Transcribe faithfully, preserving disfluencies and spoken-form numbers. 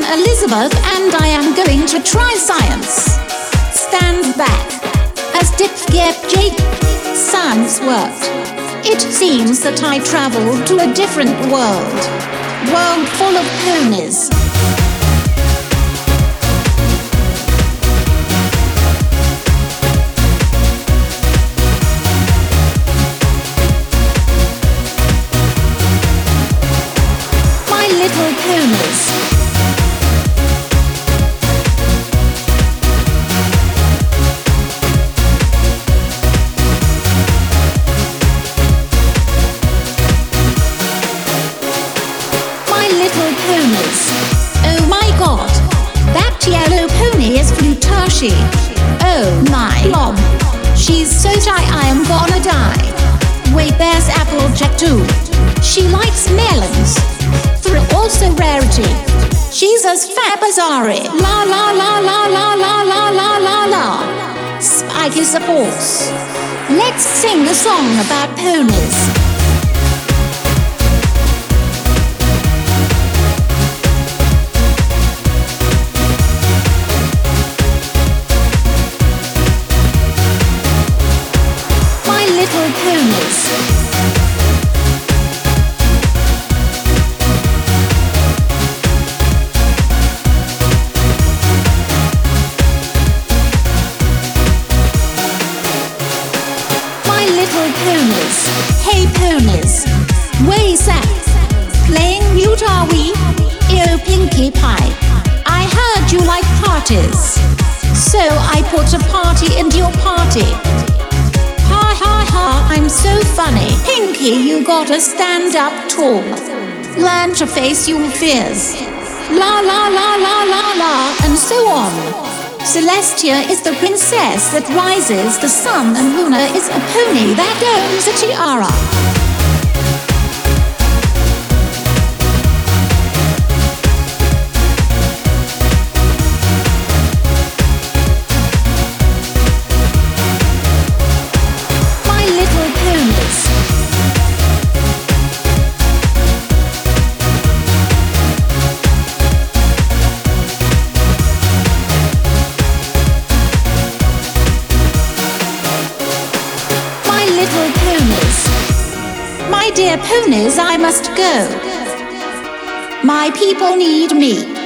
Elizabeth and I am going to try science. Stand back. As Dip Gep Jake Science worked. It seems that I traveled to a different world. World full of ponies. My little ponies. Oh my god, that yellow pony is Flutashi. Oh my lob, she's so shy I am gonna die. Wait, there's Applejack too. She likes melons. Through also rarity. She's as fab as Ari. La la la la la la la la la la. Spike is a horse. Let's sing a song about ponies. Hey ponies, where's that? Playing mute are we? Ew Pinkie Pie. I heard you like parties, so I put a party into your party. Ha ha ha, I'm so funny. Pinkie, you gotta stand up tall. Learn to face your fears. La la la la la la, and so on. Celestia is the princess that rises the sun, and Luna is a pony that owns a tiara. My little ponies. My dear ponies, I must go. My people need me.